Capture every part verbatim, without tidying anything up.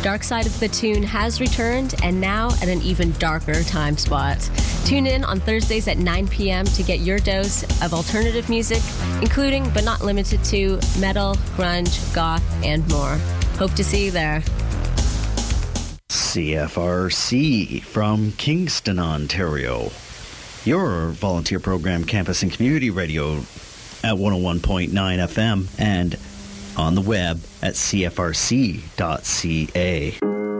Dark Side of the Tune has returned, and now at an even darker time spot. Tune in on Thursdays at nine p.m. to get your dose of alternative music, including but not limited to metal, grunge, goth, and more. Hope to see you there. C F R C from Kingston, Ontario. Your volunteer program, campus and community radio at one oh one point nine F M and on the web at c f r c dot c a.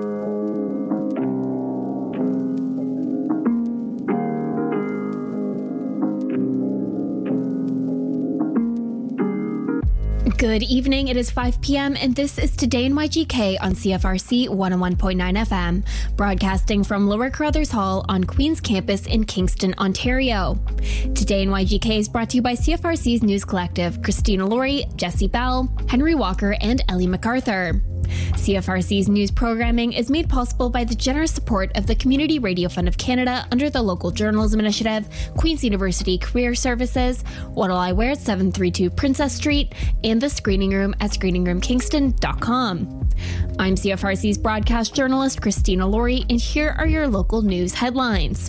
Good evening, it is five p.m. and this is Today in Y G K on C F R C one oh one point nine F M, broadcasting from Lower Carruthers Hall on Queen's Campus in Kingston, Ontario. Today in Y G K is brought to you by C F R C's News Collective, Christina Laurie, Jesse Bell, Henry Walker, and Ellie MacArthur. C F R C's news programming is made possible by the generous support of the Community Radio Fund of Canada under the Local Journalism Initiative, Queen's University Career Services, What'll I Wear at seven thirty-two Princess Street, and the Screening Room at screening room kingston dot com. I'm C F R C's broadcast journalist Christina Laurie, and here are your local news headlines.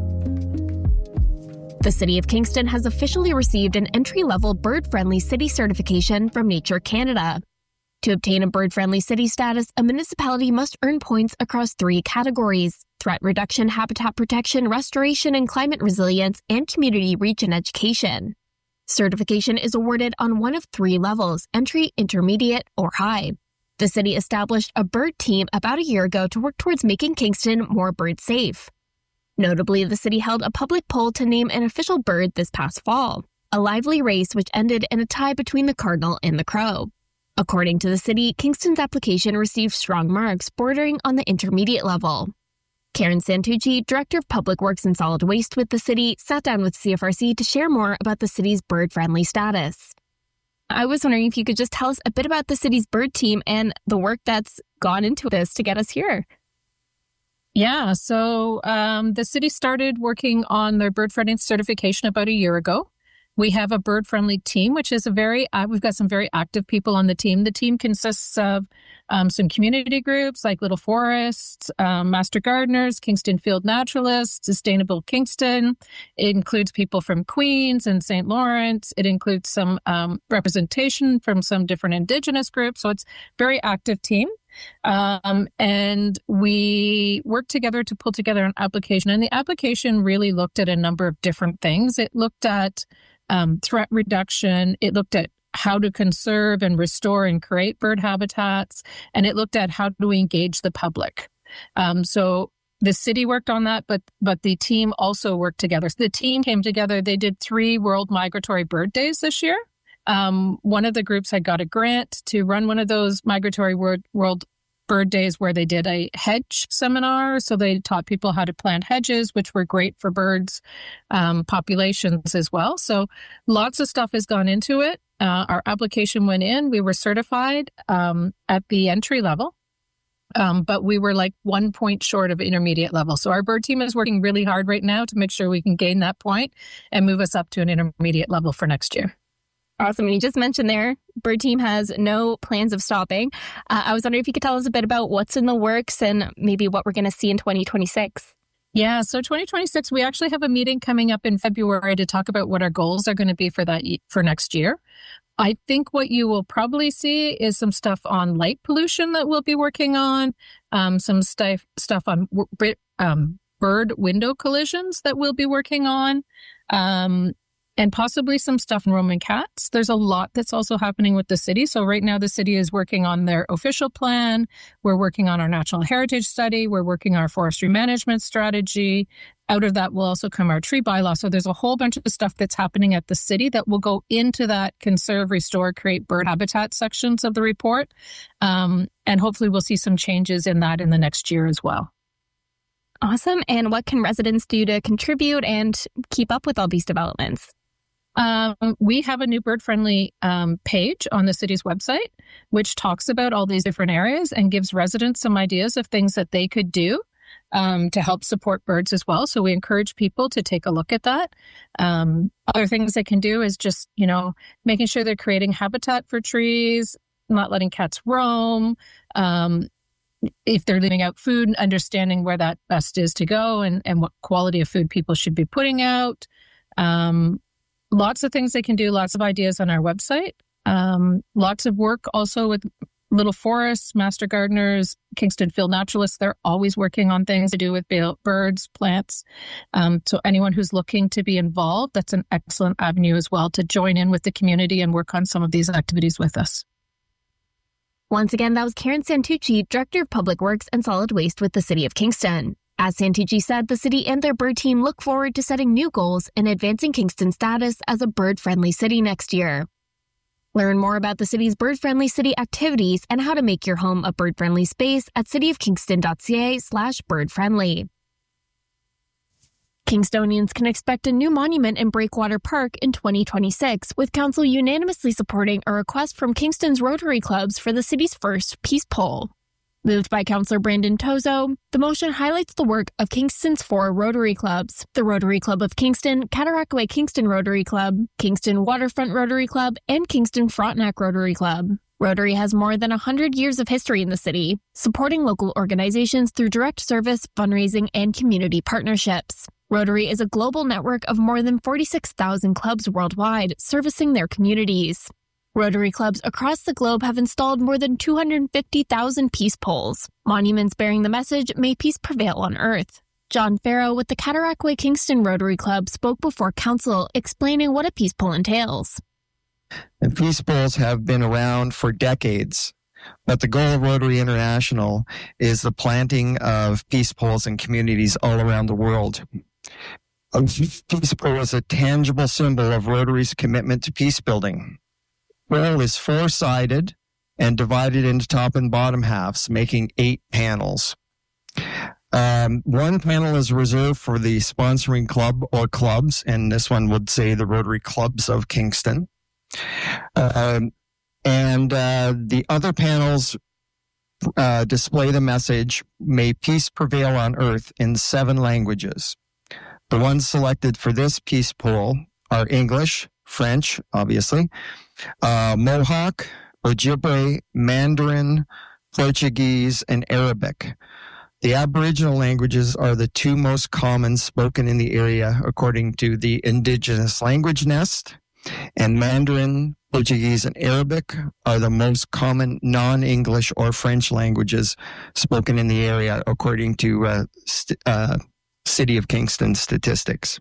The City of Kingston has officially received an entry-level bird-friendly city certification from Nature Canada. To obtain a bird-friendly city status, a municipality must earn points across three categories: threat reduction, habitat protection, restoration and climate resilience, and community reach and education. Certification is awarded on one of three levels: entry, intermediate, or high. The city established a bird team about a year ago to work towards making Kingston more bird safe. Notably, the city held a public poll to name an official bird this past fall, a lively race which ended in a tie between the cardinal and the crow. According to the city, Kingston's application received strong marks, bordering on the intermediate level. Karen Santucci, Director of Public Works and Solid Waste with the city, sat down with C F R C to share more about the city's bird-friendly status. I was wondering if you could just tell us a bit about the city's bird team and the work that's gone into this to get us here. Yeah, so um, the city started working on their bird-friendly certification about a year ago. We have a bird-friendly team, which is a very, uh, we've got some very active people on the team. The team consists of um, some community groups like Little Forests, um, Master Gardeners, Kingston Field Naturalists, Sustainable Kingston. It includes people from Queens and Saint Lawrence. It includes some um, representation from some different Indigenous groups. So it's a very active team. Um, and we worked together to pull together an application. And the application really looked at a number of different things. It looked at Um, threat reduction. It looked at how to conserve and restore and create bird habitats. And it looked at how do we engage the public. Um, so the city worked on that, but but the team also worked together. So the team came together. They did three World Migratory Bird Days this year. Um, one of the groups had got a grant to run one of those Migratory World, World Bird Days where they did a hedge seminar. So they taught people how to plant hedges, which were great for birds um, populations as well. So lots of stuff has gone into it. Uh, our application went in. We were certified um, at the entry level, um, but we were like one point short of intermediate level. So our bird team is working really hard right now to make sure we can gain that point and move us up to an intermediate level for next year. Awesome. And you just mentioned there, Bird Team has no plans of stopping. Uh, I was wondering if you could tell us a bit about what's in the works and maybe what we're going to see in twenty twenty-six. Yeah, so twenty twenty-six, we actually have a meeting coming up in February to talk about what our goals are going to be for that for next year. I think what you will probably see is some stuff on light pollution that we'll be working on, um, some stuff stuff on um, bird window collisions that we'll be working on. Um, And possibly some stuff in Roman cats. There's a lot that's also happening with the city. So right now the city is working on their official plan. We're working on our natural heritage study. We're working on our forestry management strategy. Out of that will also come our tree bylaw. So there's a whole bunch of stuff that's happening at the city that will go into that conserve, restore, create bird habitat sections of the report. Um, and hopefully we'll see some changes in that in the next year as well. Awesome. And what can residents do to contribute and keep up with all these developments? Um, we have a new bird-friendly um, page on the city's website, which talks about all these different areas and gives residents some ideas of things that they could do um, to help support birds as well. So we encourage people to take a look at that. Um, other things they can do is just, you know, making sure they're creating habitat for trees, not letting cats roam, um, if they're leaving out food, understanding where that best is to go and, and what quality of food people should be putting out. Um, lots of things they can do, lots of ideas on our website. Um, lots of work also with Little Forests, Master Gardeners, Kingston Field Naturalists. They're always working on things to do with birds, plants. Um, so anyone who's looking to be involved, that's an excellent avenue as well to join in with the community and work on some of these activities with us. Once again, that was Karen Santucci, Director of Public Works and Solid Waste with the City of Kingston. As Santucci said, the city and their bird team look forward to setting new goals and advancing Kingston's status as a bird-friendly city next year. Learn more about the city's bird-friendly city activities and how to make your home a bird-friendly space at cityofkingston.ca slash birdfriendly. Kingstonians can expect a new monument in Breakwater Park in twenty twenty-six, with council unanimously supporting a request from Kingston's Rotary Clubs for the city's first peace pole. Moved by Councillor Brandon Tozo, the motion highlights the work of Kingston's four Rotary Clubs: the Rotary Club of Kingston, Cataraqui Kingston Rotary Club, Kingston Waterfront Rotary Club, and Kingston Frontenac Rotary Club. Rotary has more than one hundred years of history in the city, supporting local organizations through direct service, fundraising, and community partnerships. Rotary is a global network of more than forty-six thousand clubs worldwide, servicing their communities. Rotary clubs across the globe have installed more than two hundred fifty thousand peace poles, monuments bearing the message, "May peace prevail on earth." John Farrow with the Cataraqui Kingston Rotary Club spoke before council, explaining what a peace pole entails. And peace poles have been around for decades, but the goal of Rotary International is the planting of peace poles in communities all around the world. A peace pole is a tangible symbol of Rotary's commitment to peace building. The pole is four-sided and divided into top and bottom halves, making eight panels. Um, one panel is reserved for the sponsoring club or clubs, and this one would say the Rotary Clubs of Kingston. Um, and uh, the other panels uh, display the message, "May peace prevail on earth," in seven languages. The ones selected for this peace pole are English, French, obviously, uh, Mohawk, Ojibwe, Mandarin, Portuguese, and Arabic. The Aboriginal languages are the two most common spoken in the area, according to the Indigenous Language Nest, and Mandarin, Portuguese, and Arabic are the most common non-English or French languages spoken in the area, according to uh, st- uh, City of Kingston statistics.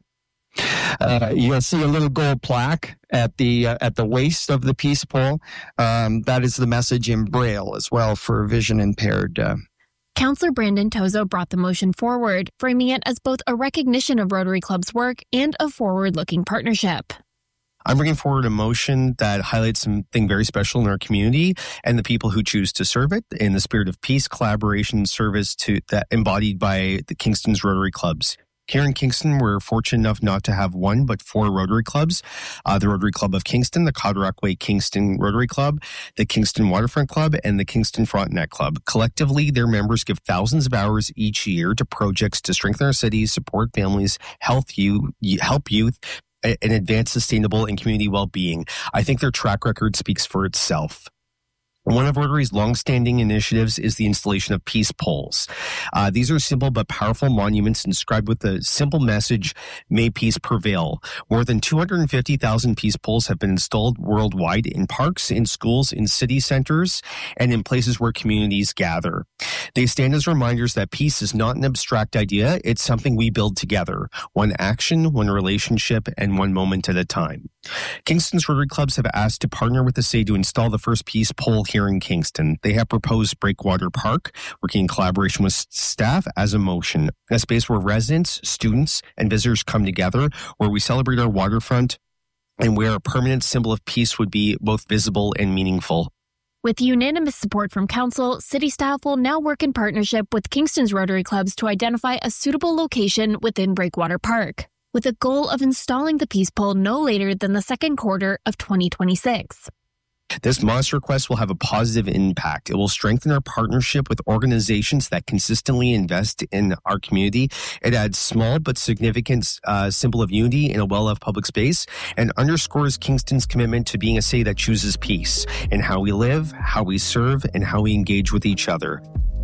Uh, you'll see a little gold plaque at the uh, at the waist of the peace pole. Um, that is the message in Braille as well for vision impaired. Uh, Councillor Brandon Tozo brought the motion forward, framing it as both a recognition of Rotary Club's work and a forward-looking partnership. I'm bringing forward a motion that highlights something very special in our community and the people who choose to serve it in the spirit of peace, collaboration, service to that embodied by the Kingston's Rotary Clubs. Here in Kingston, we're fortunate enough not to have one, but four Rotary Clubs. Uh, the Rotary Club of Kingston, the Cataraqui Kingston Rotary Club, the Kingston Waterfront Club, and the Kingston Frontenac Club. Collectively, their members give thousands of hours each year to projects to strengthen our cities, support families, health youth, help youth, and advance sustainable and community well-being. I think their track record speaks for itself. One of Rotary's long-standing initiatives is the installation of peace poles. Uh, these are simple but powerful monuments inscribed with the simple message, "May peace prevail." More than two hundred fifty thousand peace poles have been installed worldwide in parks, in schools, in city centers, and in places where communities gather. They stand as reminders that peace is not an abstract idea. It's something we build together, one action, one relationship, and one moment at a time. Kingston's Rotary Clubs have asked to partner with the city to install the first peace pole here in Kingston. They have proposed Breakwater Park, working in collaboration with staff as a motion, a space where residents, students, and visitors come together, where we celebrate our waterfront, and where a permanent symbol of peace would be both visible and meaningful. With unanimous support from council, city staff will now work in partnership with Kingston's Rotary Clubs to identify a suitable location within Breakwater Park, with a goal of installing the peace pole no later than the second quarter of twenty twenty-six. This modest request will have a positive impact. It will strengthen our partnership with organizations that consistently invest in our community. It adds small but significant uh, symbol of unity in a well-loved public space and underscores Kingston's commitment to being a city that chooses peace in how we live, how we serve, and how we engage with each other.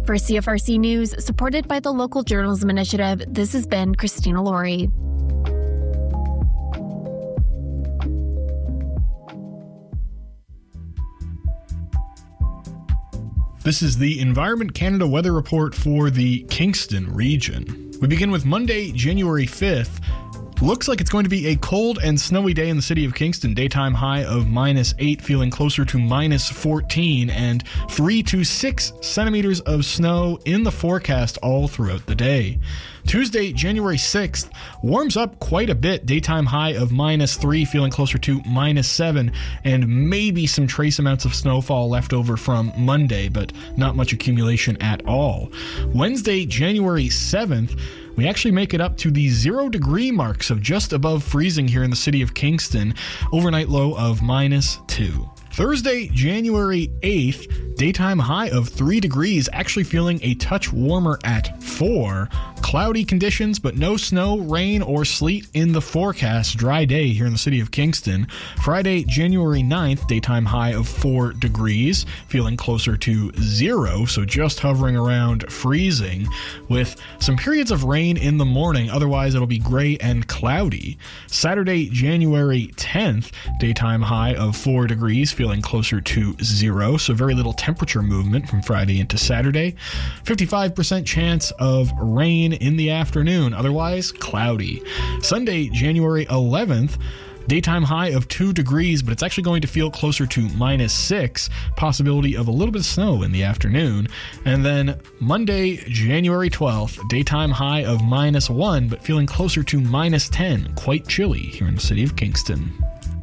For C F R C News, supported by the Local Journalism Initiative, this has been Christina Laurie. This is the Environment Canada weather report for the Kingston region. We begin with Monday, January fifth. Looks like it's going to be a cold and snowy day in the city of Kingston. Daytime high of minus eight, feeling closer to minus fourteen, and three to six centimeters of snow in the forecast all throughout the day. Tuesday, January sixth, warms up quite a bit. Daytime high of minus three, feeling closer to minus seven, and maybe some trace amounts of snowfall left over from Monday, but not much accumulation at all. Wednesday, January seventh, we actually make it up to the zero degree marks of just above freezing here in the city of Kingston. Overnight low of minus two. Thursday, January eighth, daytime high of three degrees, actually feeling a touch warmer at four. Cloudy conditions, but no snow, rain, or sleet in the forecast. Dry day here in the city of Kingston. Friday, January ninth, daytime high of four degrees, feeling closer to zero, so just hovering around freezing, with some periods of rain in the morning. Otherwise, it'll be gray and cloudy. Saturday, January tenth, daytime high of four degrees, feeling closer to zero, so very little temperature movement from Friday into Saturday. fifty-five percent chance of rain in the afternoon, otherwise cloudy. Sunday, January eleventh, daytime high of two degrees, but it's actually going to feel closer to minus six, possibility of a little bit of snow in the afternoon. And then Monday, January twelfth, daytime high of minus one, but feeling closer to minus ten, quite chilly here in the city of Kingston.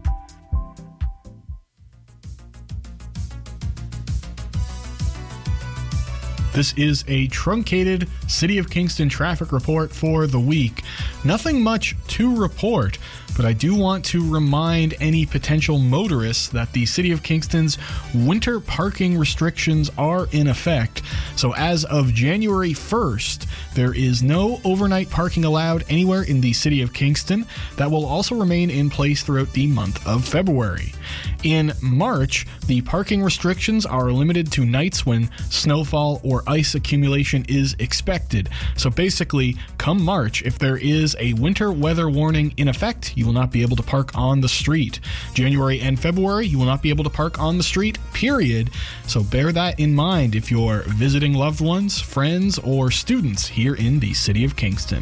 This is a truncated City of Kingston traffic report for the week. Nothing much to report, but I do want to remind any potential motorists that the City of Kingston's winter parking restrictions are in effect. So as of January first, there is no overnight parking allowed anywhere in the City of Kingston. That will also remain in place throughout the month of February. In March, the parking restrictions are limited to nights when snowfall or ice accumulation is expected. So basically, come March, if there is a winter weather warning in effect, you will not be able to park on the street. January and February, you will not be able to park on the street, period. So bear that in mind if you're visiting loved ones, friends, or students here in the City of Kingston.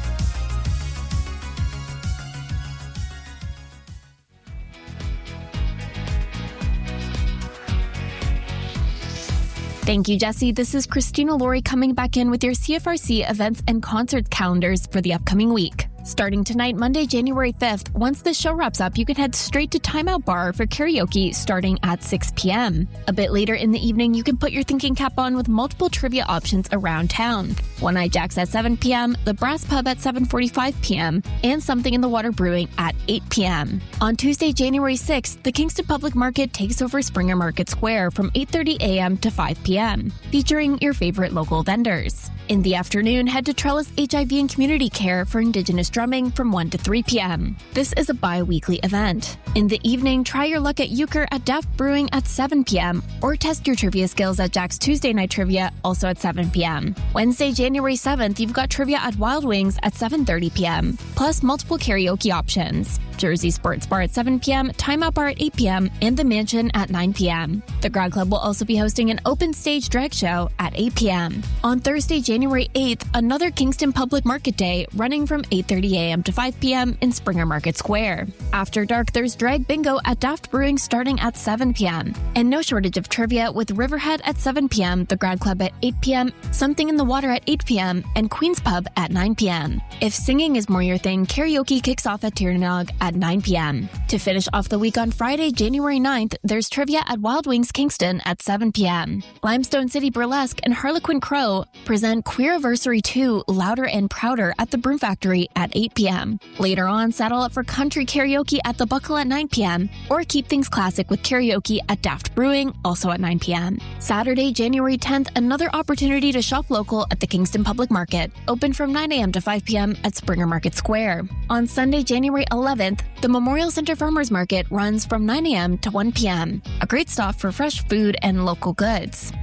Thank you, Jesse. This is Christina Laurie coming back in with your C F R C events and concerts calendars for the upcoming week. Starting tonight, Monday, January fifth, once the show wraps up, you can head straight to Time Out Bar for karaoke starting at six p.m. A bit later in the evening, you can put your thinking cap on with multiple trivia options around town. One Eye Jacks at seven p.m., the Brass Pub at seven forty-five p.m., and Something in the Water Brewing at eight p.m. On Tuesday, January sixth, the Kingston Public Market takes over Springer Market Square from eight thirty a.m. to five p.m., featuring your favorite local vendors. In the afternoon, head to Trellis H I V and Community Care for Indigenous drumming from one to three p.m. This is a bi-weekly event. In the evening, try your luck at Euchre at Daft Brewing at seven p.m. or test your trivia skills at Jack's Tuesday Night Trivia, also at seven p.m. Wednesday, January seventh, you've got trivia at Wild Wings at seven thirty p.m., plus multiple karaoke options. Jersey Sports Bar at seven p.m., Time Out Bar at eight p.m., and The Mansion at nine p.m. The Grad Club will also be hosting an open stage drag show at eight p.m. On Thursday, January eighth, another Kingston Public Market Day running from eight thirty a.m. to five p.m. in Springer Market Square. After dark, there's Drag Bingo at Daft Brewing starting at seven p.m. And no shortage of trivia with Riverhead at seven p.m., The Grad Club at eight p.m., Something in the Water at eight p.m., and Queen's Pub at nine p.m. If singing is more your thing, karaoke kicks off at Tiernanog at nine p.m. To finish off the week on Friday, January ninth, there's trivia at Wild Wings Kingston at seven p.m. Limestone City Burlesque and Harlequin Crow present Queeriversary two Louder and Prouder at the Broom Factory at eight p.m. Later on, saddle up for country karaoke at the Buckle at nine p.m. or keep things classic with karaoke at Daft Brewing, also at nine p.m. Saturday, January tenth, another opportunity to shop local at the Kingston Public Market, open from nine a.m. to five p.m. at Springer Market Square. On Sunday, January eleventh, the Memorial Center Farmers Market runs from nine a.m. to one p.m. A great stop for fresh food and local goods.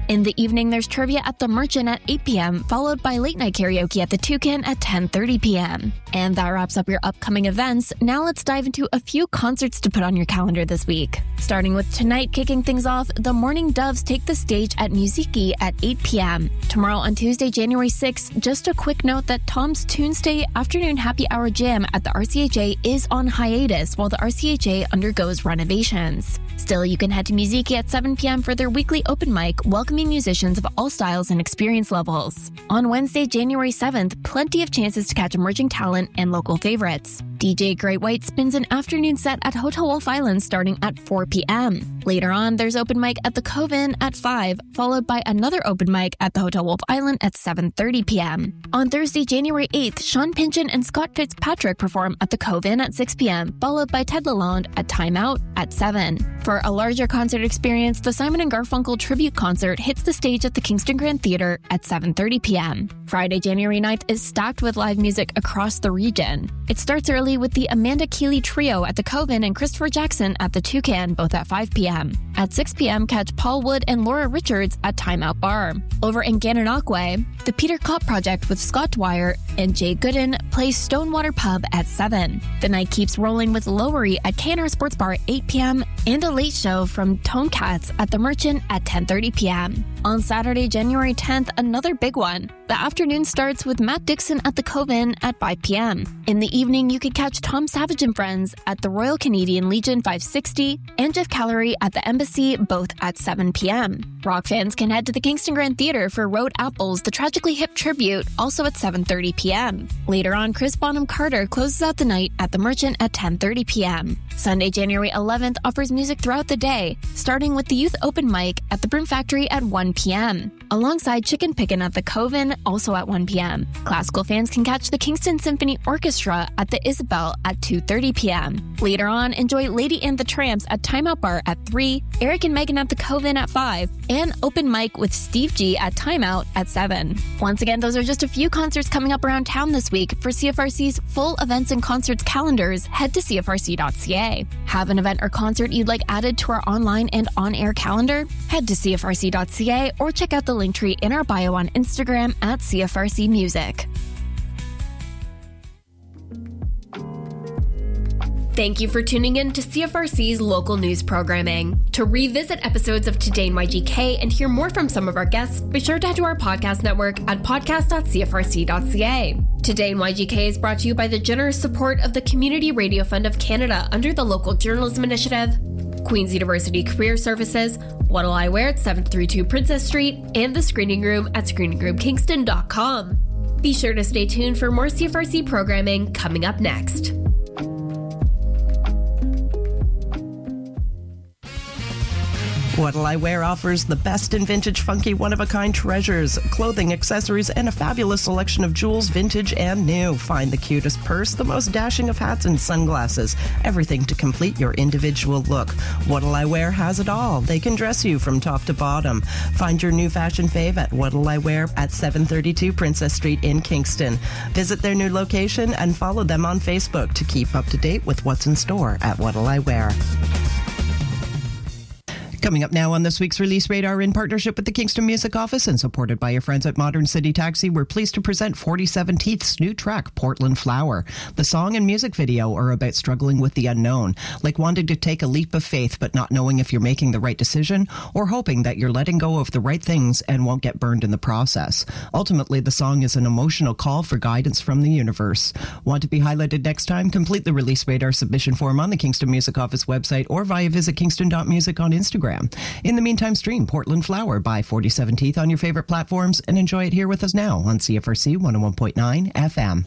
In the evening, there's trivia at the Merchant at eight p.m., followed by late night karaoke at the Toucan at ten thirty p.m. And that wraps up your upcoming events. Now let's dive into a few concerts to put on your calendar this week. Starting with tonight, kicking things off, the Morning Doves take the stage at Musiki at eight p.m. Tomorrow on Tuesday, January sixth, just a quick note that Tom's Tuesday afternoon happy hour jam at the R C H A is on hiatus while the R C H A undergoes renovations. Still, you can head to Musiki at seven p.m. for their weekly open mic, welcoming musicians of all styles and experience levels. On Wednesday, January seventh, plenty of chances to catch emerging talent and local favorites. D J Great White spins an afternoon set at Hotel Wolf Island starting at four p.m. Later on, there's open mic at the Coven at five, followed by another open mic at the Hotel Wolf Island at seven thirty p.m. On Thursday, January eighth, Sean Pynchon and Scott Fitzpatrick perform at the Coven at six p.m., followed by Ted Lalonde at Time Out at seven. For a larger concert experience, the Simon and Garfunkel tribute concert hits the stage at the Kingston Grand Theatre at seven thirty p.m. Friday, January ninth is stacked with live music across the region. It starts early with the Amanda Keeley Trio at the Coven and Christopher Jackson at the Toucan, both at five p.m. At six p.m., catch Paul Wood and Laura Richards at Time Out Bar. Over in Gananoque, the Peter Kopp Project with Scott Dwyer and Jay Gooden plays Stonewater Pub at seven. The night keeps rolling with Lowery at K and R Sports Bar at eight p.m. and a late show from Tone Cats at the Merchant at ten thirty p.m. On Saturday, January tenth, another big one. The afternoon starts with Matt Dixon at the Coven at five p.m. In the evening, you can catch Tom Savage and Friends at the Royal Canadian Legion five sixty and Jeff Callery at the Embassy, both at seven p.m. Rock fans can head to the Kingston Grand Theatre for Road Apples, the Tragically Hip tribute, also at seven thirty p.m. Later on, Chris Bonham Carter closes out the night at the Merchant at ten thirty p.m. Sunday, January eleventh offers music throughout the day, starting with the Youth Open Mic at the Broom Factory at one p.m. alongside Chicken Pickin' at the Coven, also at one p.m. Classical fans can catch the Kingston Symphony Orchestra at the Isabel at two thirty p.m. Later on, enjoy Lady and the Tramps at Time Out Bar at three, Eric and Megan at the Coven at five, and open mic with Steve G at Time Out at seven. Once again, those are just a few concerts coming up around town this week. For C F R C's full events and concerts calendars, head to C F R C dot C A. Have an event or concert you'd like added to our online and on-air calendar? Head to C F R C dot C A or check out the link tree in our bio on Instagram at C F R C Music. Thank you for tuning in to C F R C's local news programming. To revisit episodes of Today in Y G K and hear more from some of our guests, be sure to head to our podcast network at podcast dot C F R C dot C A. Today in Y G K is brought to you by the generous support of the Community Radio Fund of Canada under the Local Journalism Initiative, Queen's University Career Services, What'll I Wear at seven thirty-two Princess Street, and the Screening Room at screening room kingston dot com. Be sure to stay tuned for more C F R C programming coming up next. What'll I Wear offers the best in vintage, funky, one-of-a-kind treasures, clothing, accessories, and a fabulous selection of jewels, vintage and new. Find the cutest purse, the most dashing of hats and sunglasses, everything to complete your individual look. What'll I Wear has it all. They can dress you from top to bottom. Find your new fashion fave at What'll I Wear at seven thirty-two Princess Street in Kingston. Visit their new location and follow them on Facebook to keep up to date with what's in store at What'll I Wear. Coming up now on this week's Release Radar, in partnership with the Kingston Music Office and supported by your friends at Modern City Taxi, we're pleased to present forty seventeenth's new track, Portland Flower. The song and music video are about struggling with the unknown, like wanting to take a leap of faith but not knowing if you're making the right decision, or hoping that you're letting go of the right things and won't get burned in the process. Ultimately, the song is an emotional call for guidance from the universe. Want to be highlighted next time? Complete the Release Radar submission form on the Kingston Music Office website or via visit kingston dot music on Instagram. In the meantime, stream Portland Flower by forty seventeenth on your favorite platforms and enjoy it here with us now on C F R C one oh one point nine F M.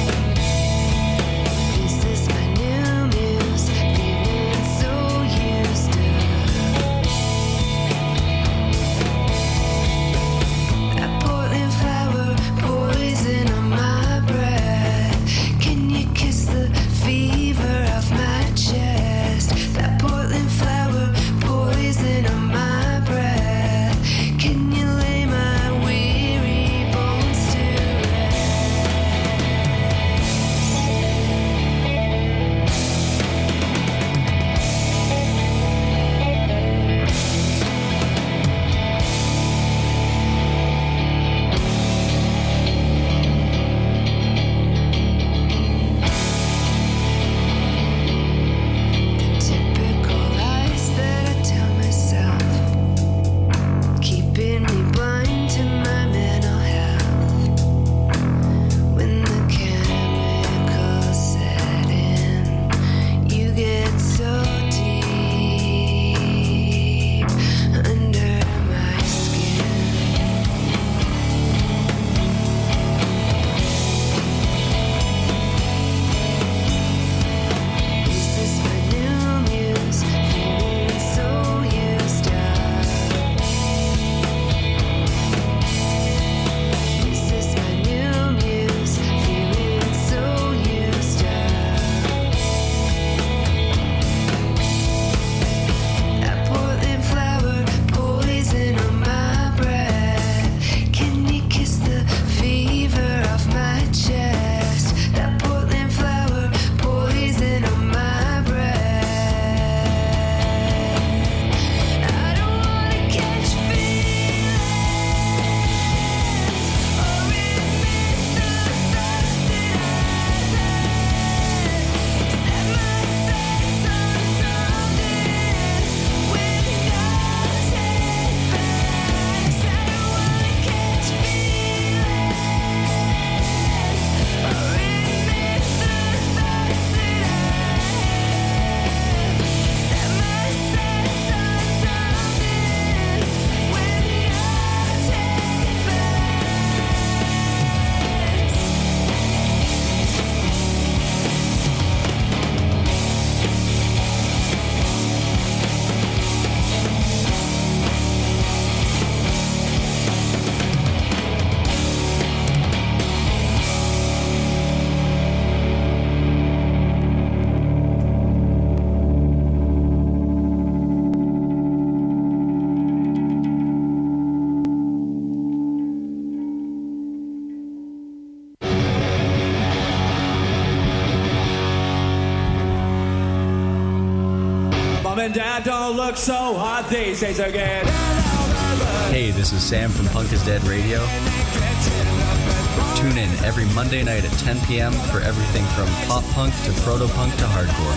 This is my new muse, feeling so used work so hard these days again. Hey, this is Sam from Punk is Dead Radio. Tune in every Monday night at ten p.m. for everything from pop punk to proto-punk to hardcore.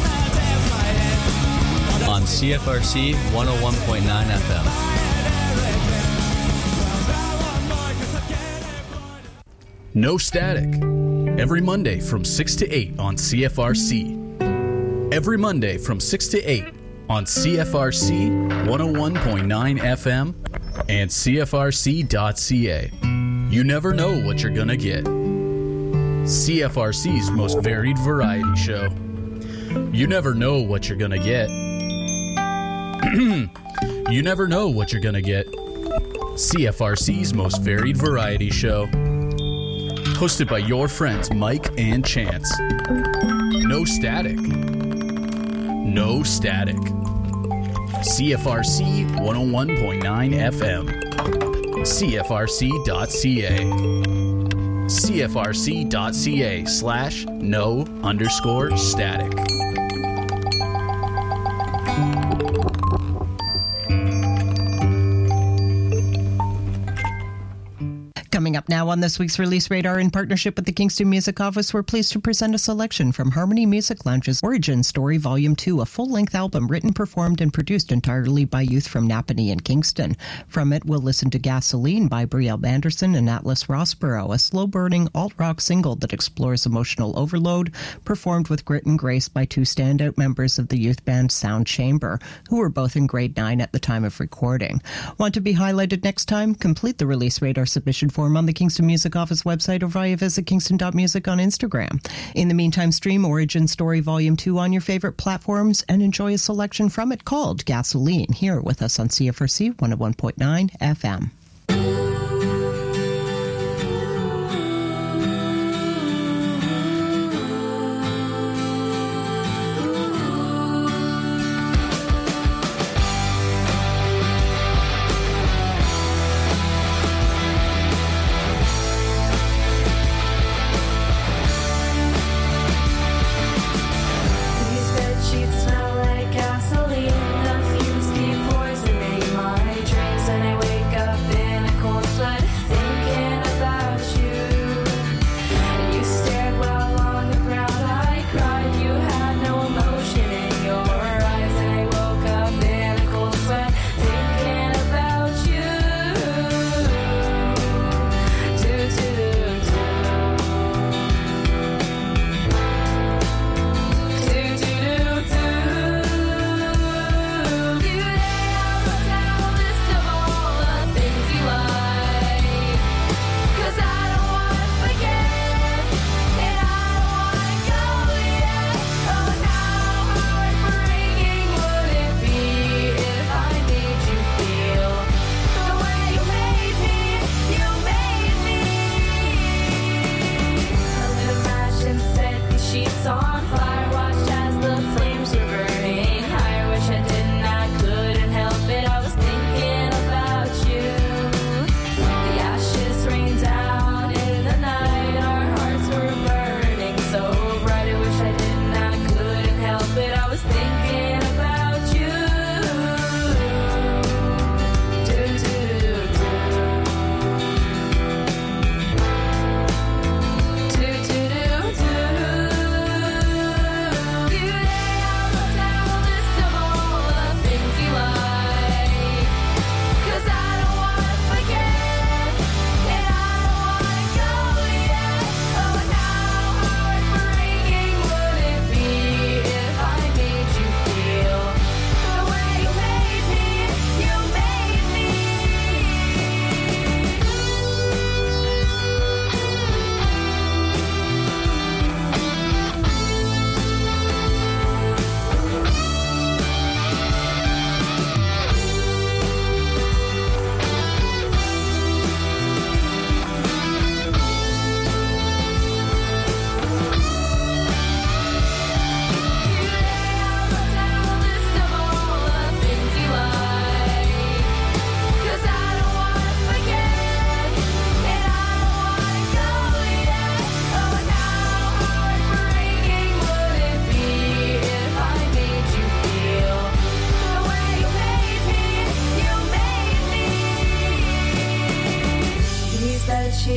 On C F R C one oh one point nine F M. No Static. Every Monday from six to eight on C F R C. Every Monday from six to eight on C F R C one oh one point nine F M and C F R C dot C A. You never know what you're gonna get. C F R C's most varied variety show. You never know what you're gonna get. You never know what you're gonna get. C F R C's most varied variety show. Hosted by your friends Mike and Chance. No Static. No Static. C F R C one oh one point nine F M. C F R C dot C A. C F R C dot C A slash no underscore static. Coming up now on this week's Release Radar, in partnership with the Kingston Music Office, we're pleased to present a selection from Harmony Music Lounge's Origin Story Volume two, a full-length album written, performed, and produced entirely by youth from Napanee and Kingston. From it, we'll listen to Gasoline by Brielle Anderson and Atlas Rossborough, a slow-burning alt-rock single that explores emotional overload, performed with grit and grace by two standout members of the youth band Sound Chamber, who were both in grade nine at the time of recording. Want to be highlighted next time? Complete the Release Radar submission form on the Kingston Music Office website or via visit kingston dot music on Instagram. In the meantime, stream Origin Story Volume two on your favorite platforms and enjoy a selection from it called Gasoline here with us on C F R C one oh one point nine F M. Gasoline, the fumes keep poisoning my dreams, and I wake up in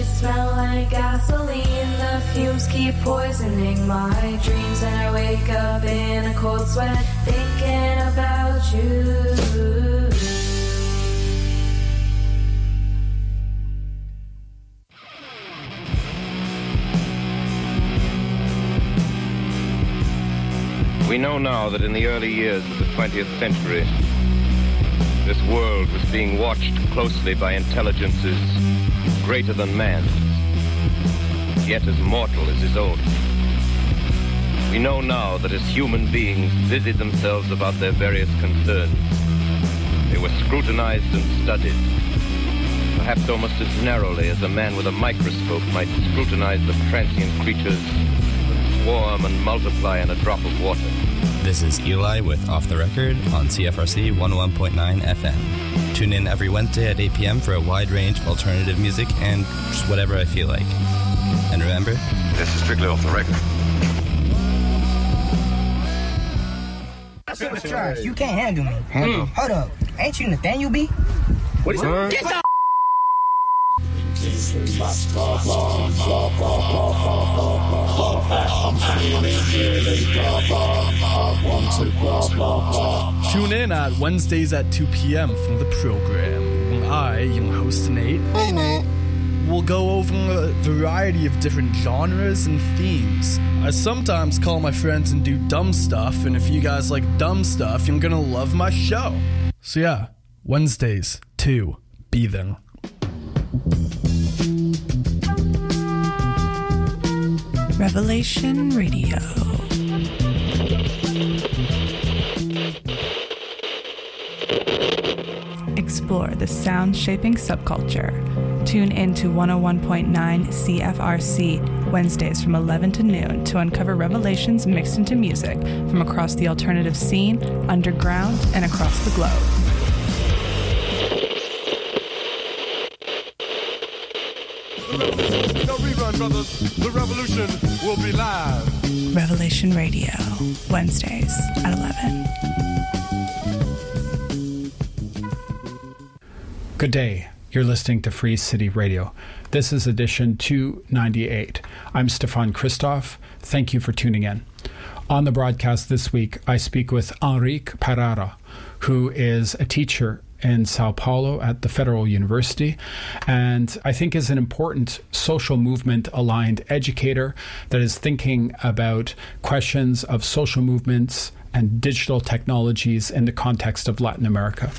smell like gasoline. The fumes keep poisoning my dreams, and I wake up in a cold sweat thinking about you. We know now that in the early years of the twentieth century, this world was being watched closely by intelligences greater than man's, yet as mortal as his own. We know now that as human beings busied themselves about their various concerns, they were scrutinized and studied, perhaps almost as narrowly as a man with a microscope might scrutinize the transient creatures that swarm and multiply in a drop of water. This is Eli with Off the Record on C F R C one oh one point nine F M. Tune in every Wednesday at eight p.m. for a wide range of alternative music and just whatever I feel like. And remember, this is strictly Off the Record. Supercharged, you can't handle me. Handle? Mm. Hold up, ain't you Nathaniel B? What is that? Get the Tune in at Wednesdays at two p.m. for the program. When I, young host Nate, Hey Nate. will go over a variety of different genres and themes. I sometimes call my friends and do dumb stuff, and if you guys like dumb stuff, you're gonna love my show. So yeah, Wednesdays, two, be there. Revelation Radio. Explore the sound-shaping subculture. Tune in to one oh one point nine C F R C Wednesdays from eleven to noon to uncover revelations mixed into music from across the alternative scene, underground, and across the globe. No rerun, brothers. The revolution will be live. Revelation Radio, Wednesdays at eleven. Good day. You're listening to Free City Radio. This is edition two ninety-eight. I'm Stefan Christoff. Thank you for tuning in. On the broadcast this week, I speak with Enrique Parada, who is a teacher in Sao Paulo at the Federal University, and I think is an important social movement-aligned educator that is thinking about questions of social movements and digital technologies in the context of Latin America.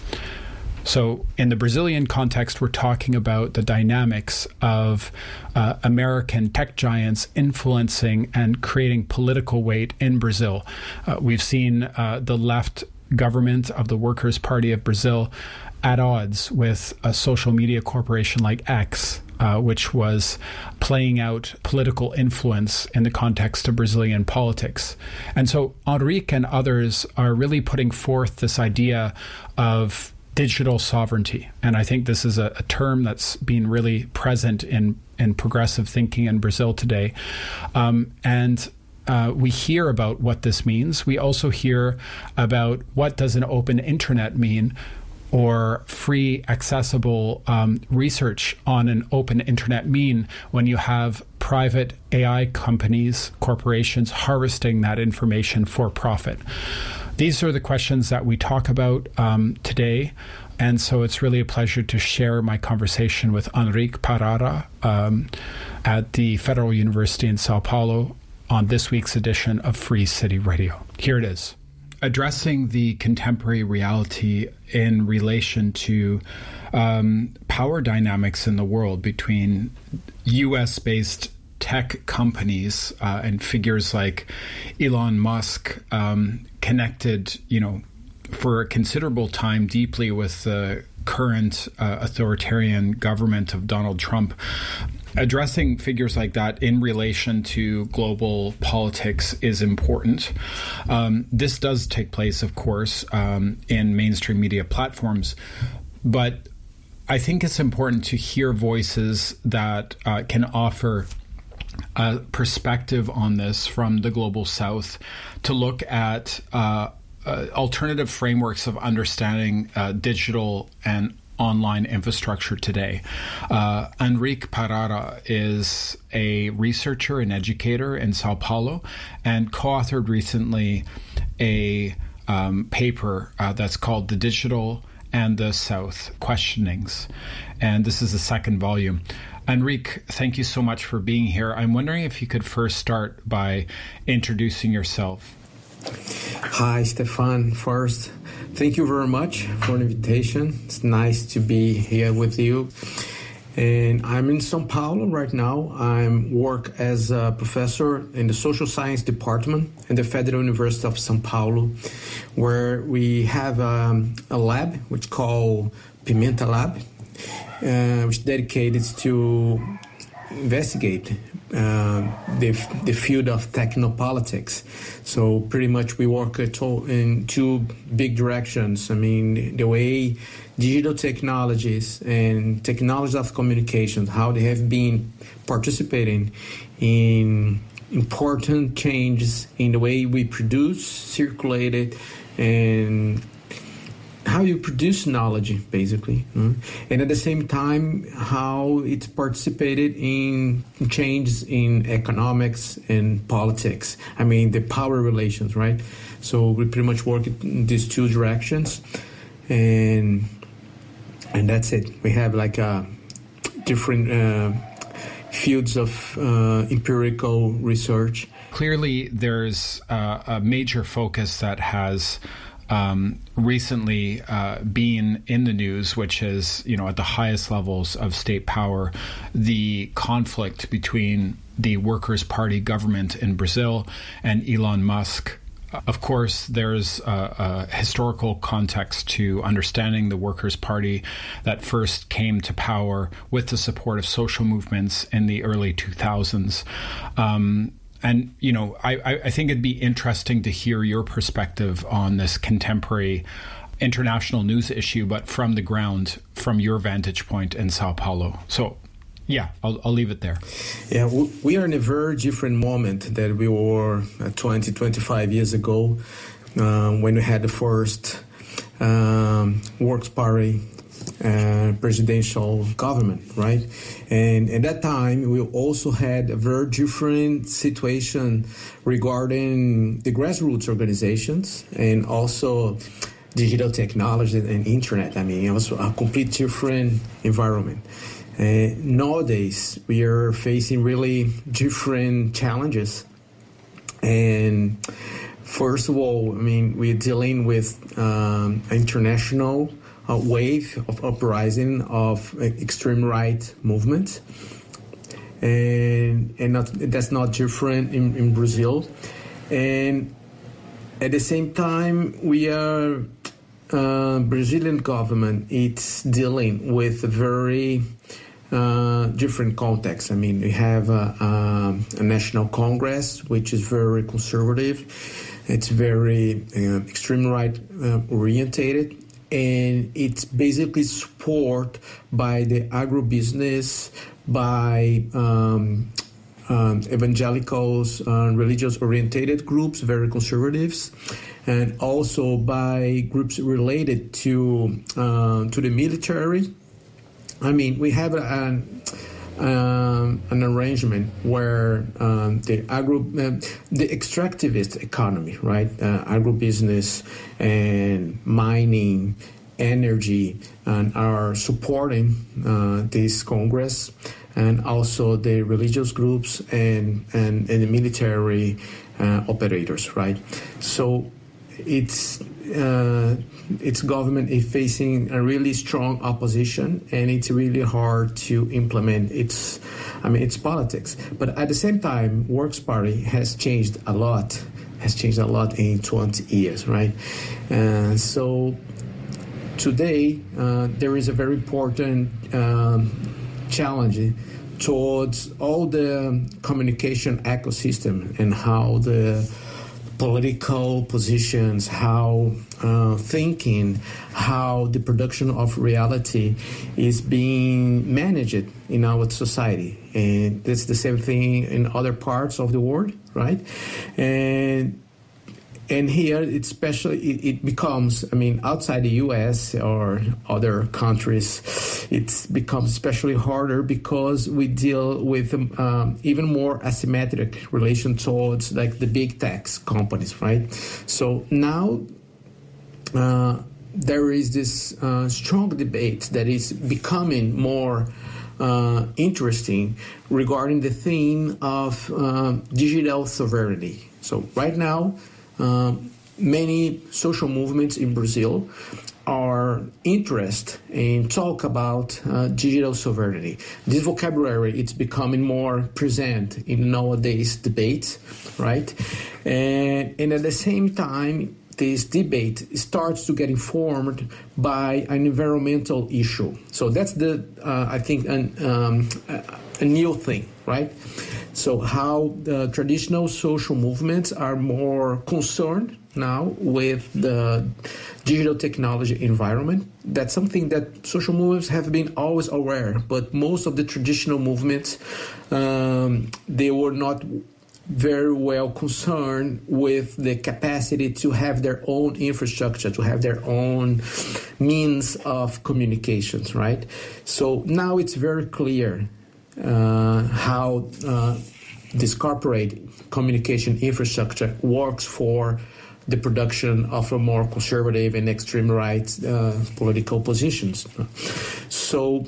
So in the Brazilian context, we're talking about the dynamics of uh, American tech giants influencing and creating political weight in Brazil. Uh, we've seen uh, the left government of the Workers' Party of Brazil at odds with a social media corporation like X, uh, which was playing out political influence in the context of Brazilian politics. And so Enrique and others are really putting forth this idea of digital sovereignty. And I think this is a, a term that's been really present in, in progressive thinking in Brazil today. Um, and Uh, we hear about what this means. We also hear about what does an open internet mean, or free, accessible um, research on an open internet mean when you have private A I companies, corporations harvesting that information for profit. These are the questions that we talk about um, today. And so it's really a pleasure to share my conversation with Enrique Parada um, at the Federal University in Sao Paulo on this week's edition of Free City Radio. Here it is. Addressing the contemporary reality in relation to um, power dynamics in the world between U S-based tech companies uh, and figures like Elon Musk, um, connected, you know, for a considerable time deeply with the current uh, authoritarian government of Donald Trump. Addressing figures like that in relation to global politics is important. Um, this does take place, of course, um, in mainstream media platforms, but I think it's important to hear voices that uh, can offer a perspective on this from the global south, to look at uh, uh, alternative frameworks of understanding uh, digital and online infrastructure today. Uh, Enrique Parada is a researcher and educator in Sao Paulo and co-authored recently a um, paper uh, that's called The Digital and the South Questionings. And this is the second volume. Enrique, thank you so much for being here. I'm wondering if you could first start by introducing yourself. Hi, Stefan. First, thank you very much for the invitation. It's nice to be here with you. And I'm in São Paulo right now. I work as a professor in the social science department in the Federal University of São Paulo, where we have um, a lab which is called Pimenta Lab, uh, which is dedicated to investigate uh, the, the field of technopolitics. So pretty much we work in two big directions. I mean, the way digital technologies and technologies of communication, how they have been participating in important changes in the way we produce, circulate it, and how you produce knowledge, basically. Mm? And at the same time, how it's participated in changes in economics and politics. I mean, the power relations, right? So we pretty much work in these two directions. And and that's it. We have like a different uh, fields of uh, empirical research. Clearly, there's uh, a major focus that has Um, recently uh, been in the news, which is, you know, at the highest levels of state power, the conflict between the Workers' Party government in Brazil and Elon Musk. Of course, there's a, a historical context to understanding the Workers' Party that first came to power with the support of social movements in the early two thousands. Um, And, you know, I, I think it'd be interesting to hear your perspective on this contemporary international news issue, but from the ground, from your vantage point in Sao Paulo. So, yeah, I'll, I'll leave it there. Yeah, we are in a very different moment that we were twenty, twenty-five years ago uh, when we had the first um, Works Party Uh, presidential government, right? And at that time, we also had a very different situation regarding the grassroots organizations and also digital technology and internet. I mean, it was a complete different environment. Uh, nowadays, we are facing really different challenges. And first of all, I mean, we're dealing with um, international a wave of uprising of extreme right movements, and and not, that's not different in, in Brazil. And at the same time, we are uh, Brazilian government. It's dealing with a very uh, different context. I mean, we have a, a, a national congress which is very conservative. It's very uh, extreme right uh, orientated. And it's basically support by the agribusiness, by um, um, evangelicals, uh, religious-orientated groups, very conservatives, and also by groups related to uh, to the military. I mean, we have an um, an arrangement where um, the agro, uh, the extractivist economy, right, uh, agribusiness and mining, energy, and are supporting uh, this Congress, and also the religious groups and and, and the military uh, operators, right? So it's uh, its government is facing a really strong opposition, and it's really hard to implement its, I mean, its politics. But at the same time, Works Party has changed a lot, has changed a lot in twenty years, right? And uh, so today uh, there is a very important um, challenge towards all the communication ecosystem and how the political positions, how uh, thinking, how the production of reality is being managed in our society. And that's the same thing in other parts of the world, right? And and here, it's especially it, it becomes. I mean, outside the U S or other countries, it's becomes especially harder because we deal with um, even more asymmetric relation towards like the big tech companies, right? So now uh, there is this uh, strong debate that is becoming more uh, interesting regarding the theme of uh, digital sovereignty. So right now, uh, many social movements in Brazil are interested in talk about uh, digital sovereignty. This vocabulary, it's becoming more present in nowadays debates, right? And, and at the same time, this debate starts to get informed by an environmental issue. So that's the, uh, I think, an, um, a new thing, right? So how the traditional social movements are more concerned now with the digital technology environment. That's something that social movements have been always aware, but most of the traditional movements, um, they were not very well concerned with the capacity to have their own infrastructure, to have their own means of communications, right? So now it's very clear uh, how uh, this corporate communication infrastructure works for the production of a more conservative and extreme right uh, political positions. So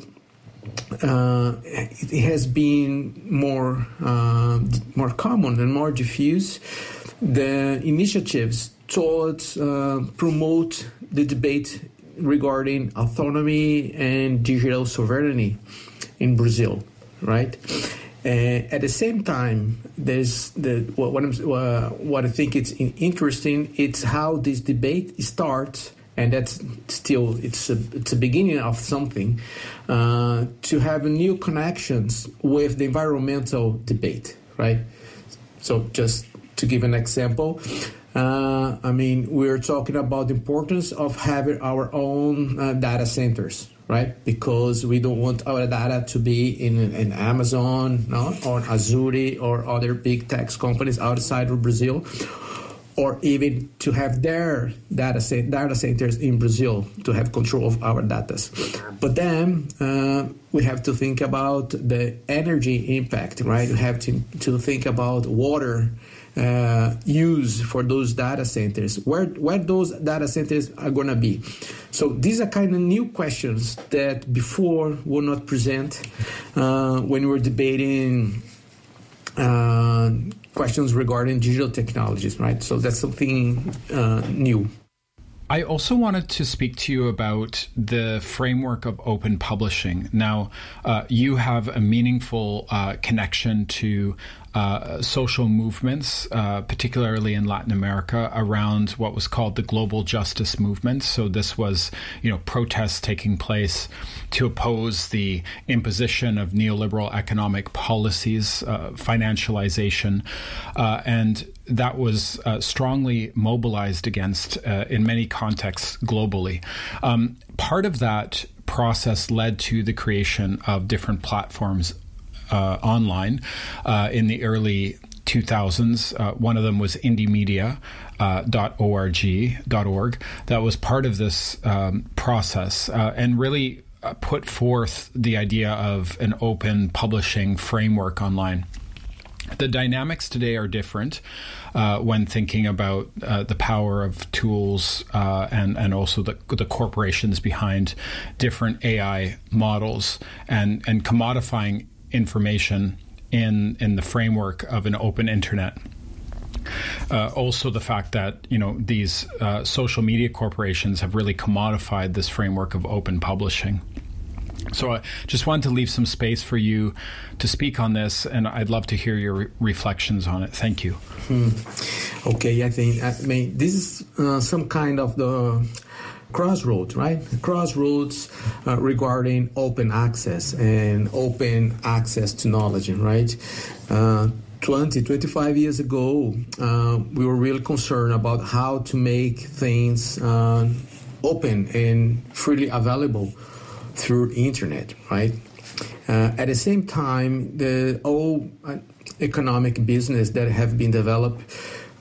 uh, it has been more uh, more common and more diffuse. The initiatives towards uh, promote the debate regarding autonomy and digital sovereignty in Brazil, right? Uh, at the same time, there's the what what, I'm, uh, what I think it's interesting. It's how this debate starts, and that's still it's a it's a beginning of something uh, to have new connections with the environmental debate, right? So just to give an example, uh, I mean we're talking about the importance of having our own uh, data centers. Right, because we don't want our data to be in, in Amazon, no, or Azure or other big tech companies outside of Brazil, or even to have their data data centers in Brazil to have control of our data. But then uh, we have to think about the energy impact, right? We have to to think about water uh, use for those data centers, where where those data centers are going to be. So these are kind of new questions that before were not present uh, when we were debating uh, questions regarding digital technologies, right? So that's something uh, new. I also wanted to speak to you about the framework of open publishing. Now, uh, you have a meaningful uh, connection to uh, social movements, uh, particularly in Latin America, around what was called the global justice movement. So this was, you know, protests taking place to oppose the imposition of neoliberal economic policies, uh, financialization, uh, and that was uh, strongly mobilized against uh, in many contexts globally. Um, part of that process led to the creation of different platforms uh, online uh, in the early two thousands. Uh, one of them was indiemedia dot org. That was part of this um, process uh, and really uh, put forth the idea of an open publishing framework online. The dynamics today are different uh, when thinking about uh, the power of tools uh, and, and also the, the corporations behind different A I models and, and commodifying information in, in the framework of an open internet. Uh, also the fact that, you know, these uh, social media corporations have really commodified this framework of open publishing. So I just wanted to leave some space for you to speak on this, and I'd love to hear your re- reflections on it. Thank you. Hmm. Okay, I think, I mean, this is uh, some kind of the crossroads, right? Crossroads uh, regarding open access and open access to knowledge, right? Uh, twenty, twenty-five years ago, uh, we were really concerned about how to make things uh, open and freely available through internet, right? Uh, at the same time, the all economic business that have been developed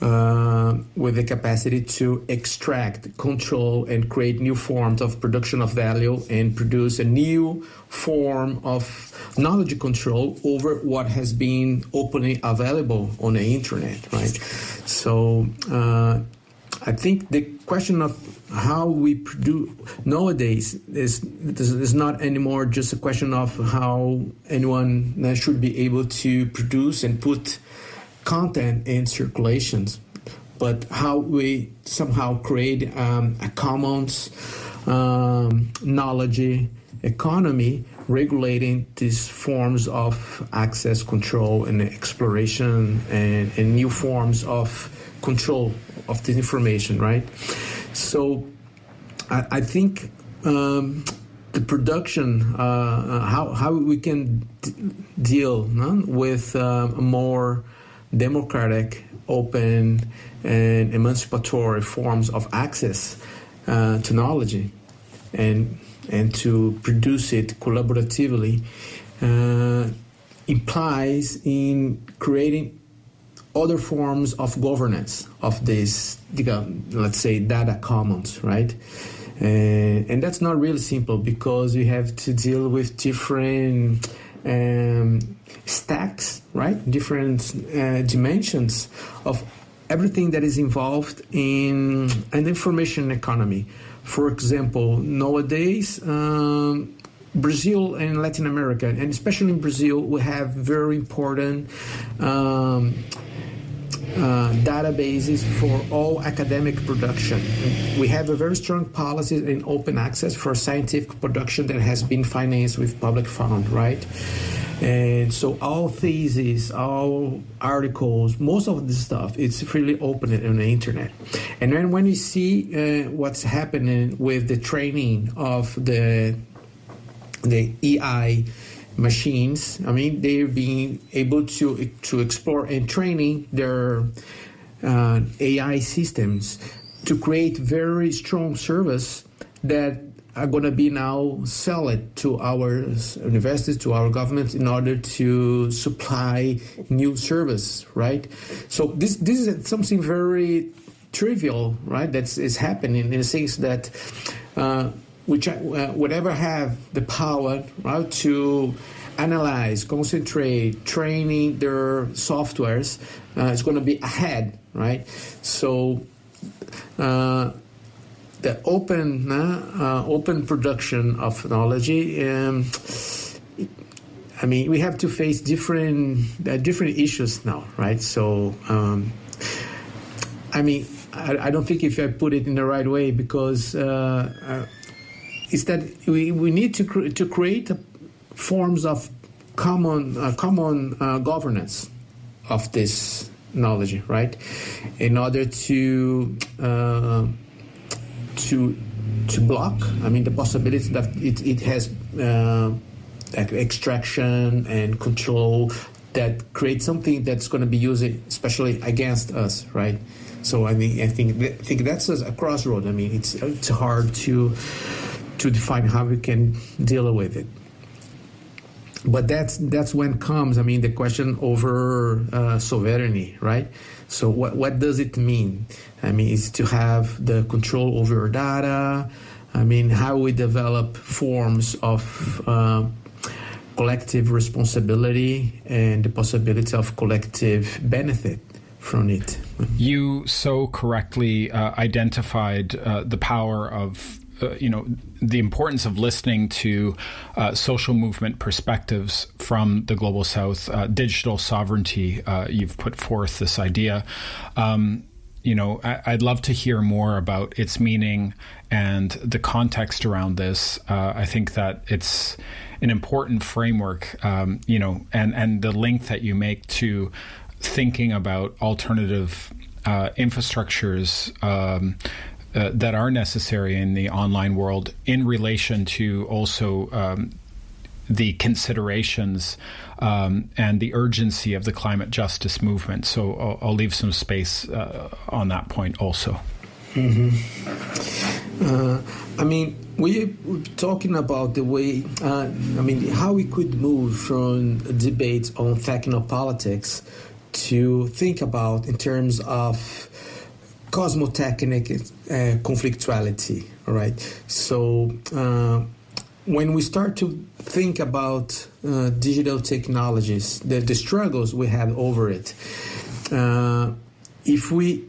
uh, with the capacity to extract, control, and create new forms of production of value and produce a new form of knowledge control over what has been openly available on the internet, right? So uh, I think the question of how we produce nowadays is, is not anymore just a question of how anyone should be able to produce and put content in circulations, but how we somehow create um, a commons um, knowledge economy regulating these forms of access, control, and exploration, and, and new forms of control of this information, right? So I, I think um, the production, uh, how, how we can d- deal no, with uh, a more democratic, open, and emancipatory forms of access uh, to knowledge and and to produce it collaboratively uh, implies in creating other forms of governance of this, let's say, data commons, right? And, and that's not really simple because you have to deal with different um, stacks, right? Different uh, dimensions of everything that is involved in an information economy. For example, nowadays, um, Brazil and Latin America, and especially in Brazil, we have very important um, uh, databases for all academic production. We have a very strong policy in open access for scientific production that has been financed with public fund, right? And so all theses, all articles, most of this stuff, it's freely open on the internet. And then when you see uh, what's happening with the training of the the A I machines, I mean, they're being able to to explore and training their uh, A I systems to create very strong service that are going to be now sell it to our universities, to our governments in order to supply new service, right? So this this is something very trivial, right? That's is happening in the sense that uh, which uh, whatever have the power, right, to analyze, concentrate, training their softwares uh, is going to be ahead, right? So. Uh, The open, uh, uh, open production of knowledge. Um, I mean, we have to face different, uh, different issues now, right? So, um, I mean, I, I don't think if I put it in the right way because uh, uh, it's that we, we need to cre- to create forms of common, uh, common uh, governance of this knowledge, right? In order to. Uh, to to block, I mean, the possibility that it, it has uh, extraction and control that creates something that's going to be used especially against us, right? So I mean, I think I think that's a crossroad. I mean, it's it's hard to to define how we can deal with it. But that's that's when comes, I mean, the question over uh, sovereignty, right? So what what does it mean? I mean, it's to have the control over your data. I mean, how we develop forms of uh, collective responsibility and the possibility of collective benefit from it. You so correctly uh, identified uh, the power of Uh, you know, the importance of listening to uh, social movement perspectives from the Global South, uh, digital sovereignty. Uh, you've put forth this idea. Um, you know, I, I'd love to hear more about its meaning and the context around this. Uh, I think that it's an important framework, um, you know, and, and the link that you make to thinking about alternative uh, infrastructures um Uh, that are necessary in the online world in relation to also um, the considerations um, and the urgency of the climate justice movement. So I'll, I'll leave some space uh, on that point also. Mm-hmm. Uh, I mean, we, we're talking about the way, uh, I mean, how we could move from debates on technopolitics to think about in terms of cosmotechnic uh, conflictuality, all right? So uh, when we start to think about uh, digital technologies, the, the struggles we have over it, uh, if we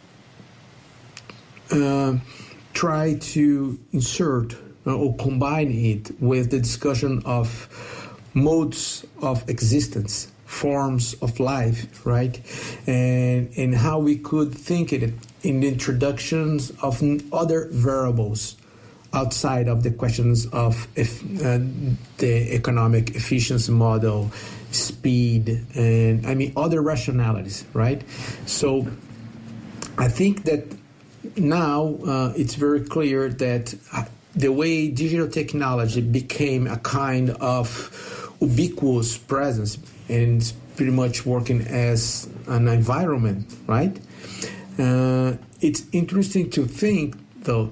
uh, try to insert uh, or combine it with the discussion of modes of existence, forms of life, right? And and how we could think it in the introductions of other variables outside of the questions of if, uh, the economic efficiency model, speed, and I mean other rationalities, right? So I think that now uh, it's very clear that the way digital technology became a kind of ubiquitous presence and it's pretty much working as an environment, right? Uh, it's interesting to think, though,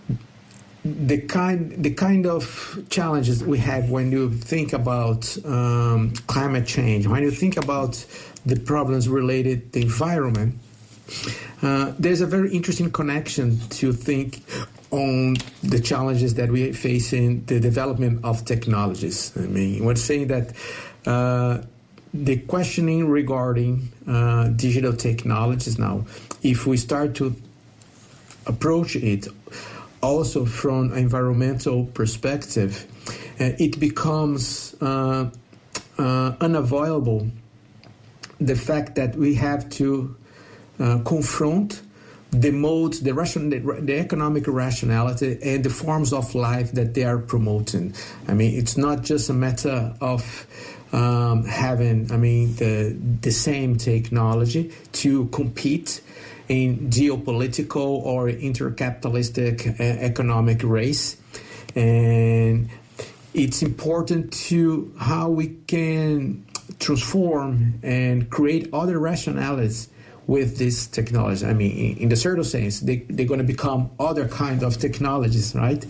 the kind the kind of challenges we have when you think about um, climate change, when you think about the problems related to the environment. Uh, there's a very interesting connection to think on the challenges that we face in the development of technologies. I mean, we're saying that uh, the questioning regarding uh, digital technologies now, if we start to approach it also from an environmental perspective, uh, it becomes uh, uh, unavoidable the fact that we have to uh, confront the modes, the, ration, the, the economic rationality and the forms of life that they are promoting. I mean, it's not just a matter of um, having, I mean, the, the same technology to compete in geopolitical or intercapitalistic uh, economic race. And it's important to how we can transform and create other rationalities with this technology. I mean, in the certain sense, they, they're going to become other kinds of technologies, right?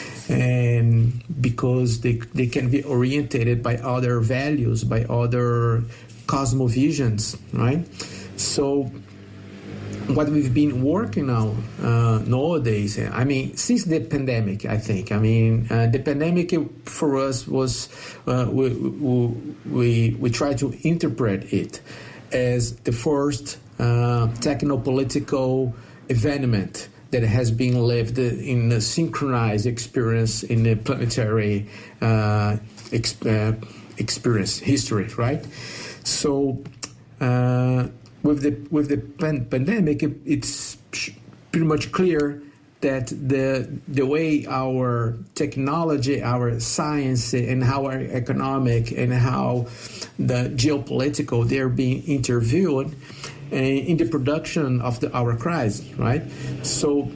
And because they, they can be orientated by other values, by other cosmovisions, right? So what we've been working on uh, nowadays, I mean, since the pandemic, I think, I mean, uh, the pandemic for us was, uh, we, we, we try to interpret it as the first uh, techno-political event that has been lived in a synchronized experience in the planetary uh, ex- uh, experience history, right? So uh, with the with the pan- pandemic, it, it's pretty much clear that the the way our technology, our science, and how our economic and how the geopolitical they're being interviewed uh, in the production of the, our crisis, right? So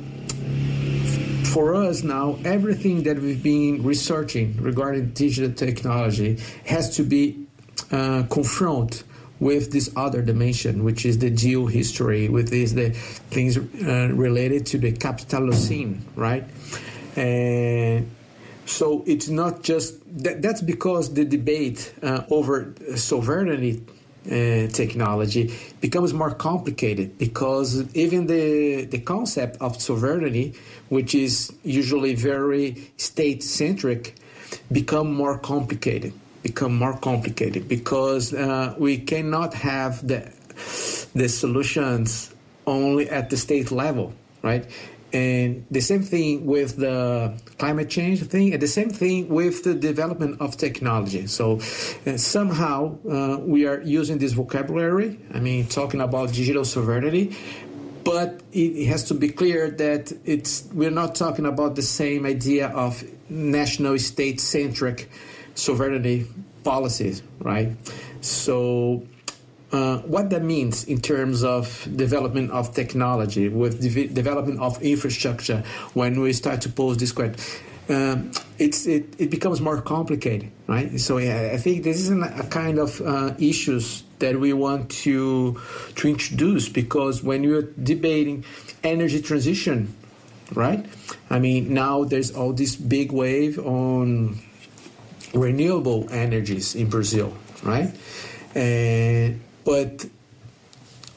for us now, everything that we've been researching regarding digital technology has to be uh, confronted with this other dimension, which is the geohistory, with this the things uh, related to the Capitalocene, right? And so it's not just that, that's because the debate uh, over sovereignty uh, technology becomes more complicated, because even the the concept of sovereignty, which is usually very state-centric, become more complicated. become more complicated because uh, we cannot have the the solutions only at the state level, right? And the same thing with the climate change thing, and the same thing with the development of technology. So uh, somehow uh, we are using this vocabulary, I mean, talking about digital sovereignty, but it has to be clear that it's we're not talking about the same idea of national state-centric sovereignty policies, right? So uh, what that means in terms of development of technology, with de- development of infrastructure, when we start to pose this question, um, it's, it, it becomes more complicated, right? So yeah, I think this is an, a kind of uh, issues that we want to, to introduce, because when you're debating energy transition, right? I mean, now there's all this big wave on renewable energies in Brazil, right? And but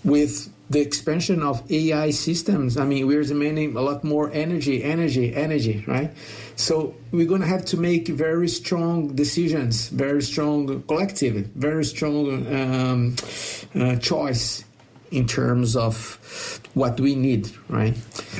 with the expansion of A I systems, I mean, we're demanding a lot more energy, energy, energy, right? So we're going to have to make very strong decisions, very strong collective, very strong um, uh, choice in terms of what we need, right?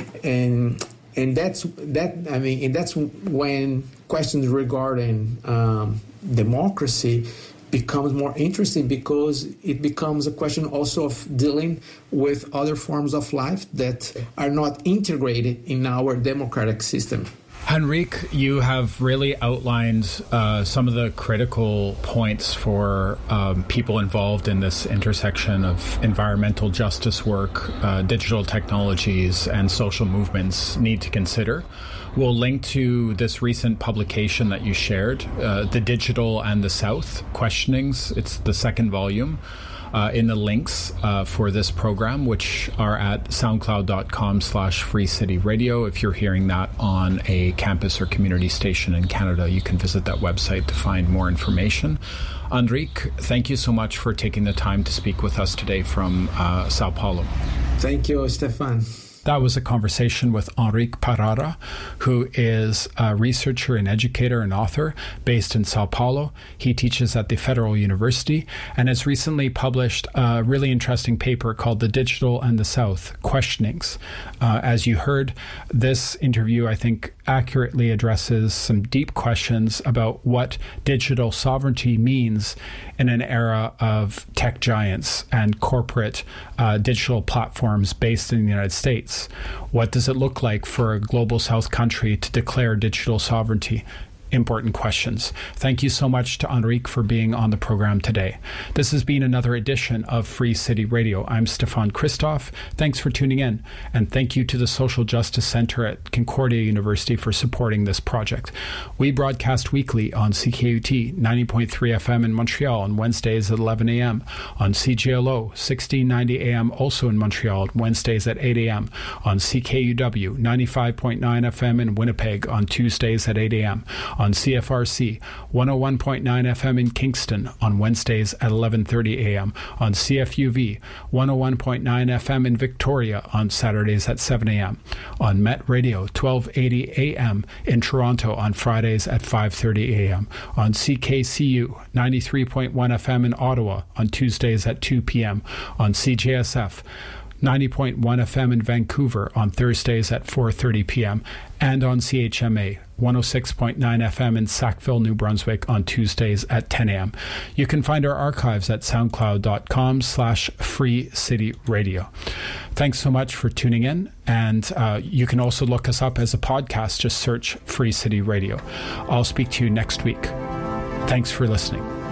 And and that's that. I mean, and that's when questions regarding um, democracy becomes more interesting, because it becomes a question also of dealing with other forms of life that are not integrated in our democratic system. Henrique, you have really outlined uh, some of the critical points for um, people involved in this intersection of environmental justice work, uh, digital technologies, and social movements need to consider. We'll link to this recent publication that you shared, uh, The Digital and the South, Questionings. It's the second volume. Uh, in the links uh, for this program, which are at soundcloud.com slash free city radio. If you're hearing that on a campus or community station in Canada, you can visit that website to find more information. Henrique, thank you so much for taking the time to speak with us today from uh, Sao Paulo. Thank you, Stefan. That was a conversation with Henrique Parada, who is a researcher and educator and author based in Sao Paulo. He teaches at the Federal University and has recently published a really interesting paper called The Digital and the South, Questionings. Uh, as you heard, this interview, I think, accurately addresses some deep questions about what digital sovereignty means in an era of tech giants and corporate uh, digital platforms based in the United States. What does it look like for a global South country to declare digital sovereignty? Important questions. Thank you so much to Henrique for being on the program today. This has been another edition of Free City Radio. I'm Stefan Christoff. Thanks for tuning in. And thank you to the Social Justice Center at Concordia University for supporting this project. We broadcast weekly on C K U T ninety point three F M in Montreal on Wednesdays at eleven a.m., on C J L O sixteen ninety A M also in Montreal Wednesdays at eight a.m., on C K U W ninety-five point nine F M in Winnipeg on Tuesdays at eight a.m., on C F R C one oh one point nine F M in Kingston on Wednesdays at eleven thirty a.m., on C F U V one oh one point nine F M in Victoria on Saturdays at seven a.m., on Met Radio twelve eighty A M in Toronto on Fridays at five thirty a.m., on C K C U ninety-three point one F M in Ottawa on Tuesdays at two p.m., on C J S F ninety point one F M in Vancouver on Thursdays at four thirty p.m., and on C H M A one oh six point nine F M in Sackville, New Brunswick on Tuesdays at ten a.m. You can find our archives at soundcloud.com slash free city radio. Thanks so much for tuning in, and uh, you can also look us up as a podcast. Just search Free City Radio. I'll speak to you next week. Thanks for listening.